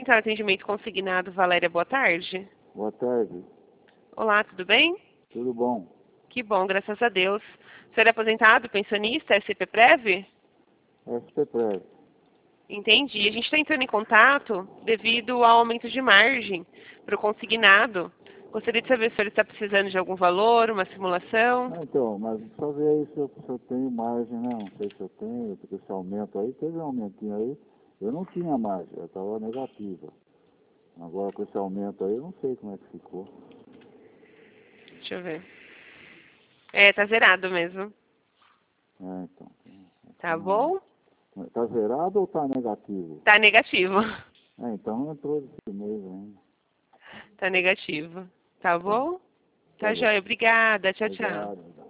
Central de Atendimento Consignado, Valéria, boa tarde. Boa tarde. Olá, tudo bem? Tudo bom? Que bom, graças a Deus. O senhor é aposentado, pensionista, SPPrev? SPPrev. Entendi. A gente está entrando em contato devido ao aumento de margem para o consignado. Gostaria de saber se o senhor está precisando de algum valor, uma simulação. Então, mas só ver aí se eu tenho margem, né? Não sei se eu tenho, porque esse aumento aí, teve um aumentinho aí, eu não tinha margem, eu estava negativa. Agora com esse aumento aí, eu não sei como é que ficou. Deixa eu ver. É, tá zerado mesmo. Então. Tá bom? Tá zerado ou tá negativo? Tá negativo. Então não entrou esse mês ainda. Tá negativo. Tá bom? Tá Tá bom. joia. Obrigada. Tchau, tchau. Obrigado.